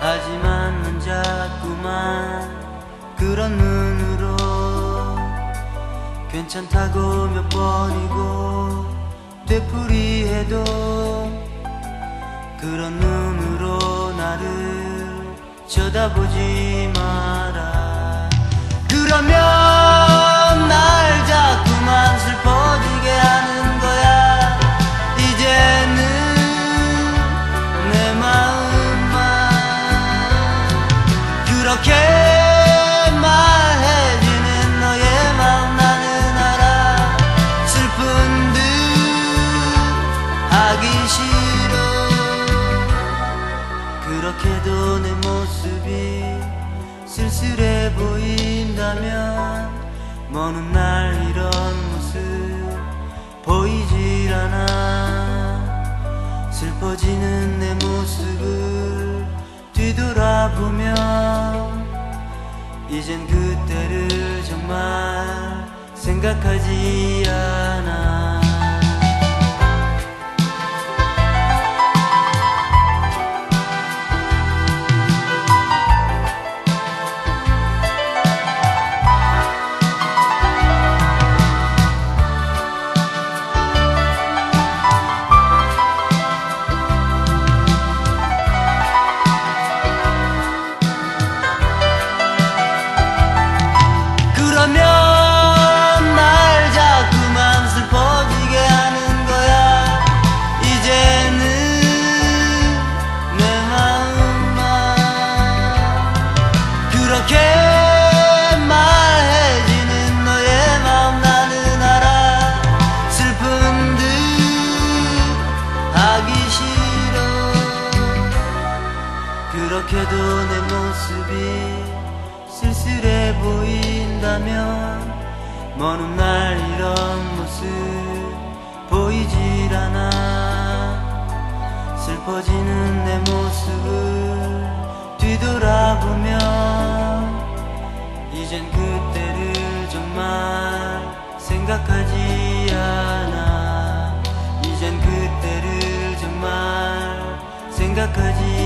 하지만 넌 자꾸만 그런 눈으로 괜찮다고 몇 번이고 되풀이해도 그런 눈으로 나를 쳐다보지 마라. 그러면 날 자꾸만 슬퍼지게 하는 거야. 이제는 내 마음만 그렇게 말해주는 너의 마음 나는 알아. 슬픈 듯 하기 싫어. 그렇게도 내 모습이 쓸쓸해 보인다면 먼 훗날 이런 모습 보이질 않아. 슬퍼지는 내 모습을 뒤돌아보면 이젠 그때를 정말 생각하지 않아. 그렇게 말해지는 너의 마음 나는 알아. 슬픈 듯 하기 싫어. 그렇게도 내 모습이 쓸쓸해 보인다면 먼 훗날 이런 모습 보이질 않아. 슬퍼지는 내 모습을 뒤돌아보면 이젠 그때를 정말 생각하지 않아. 이젠 그때를 정말 생각하지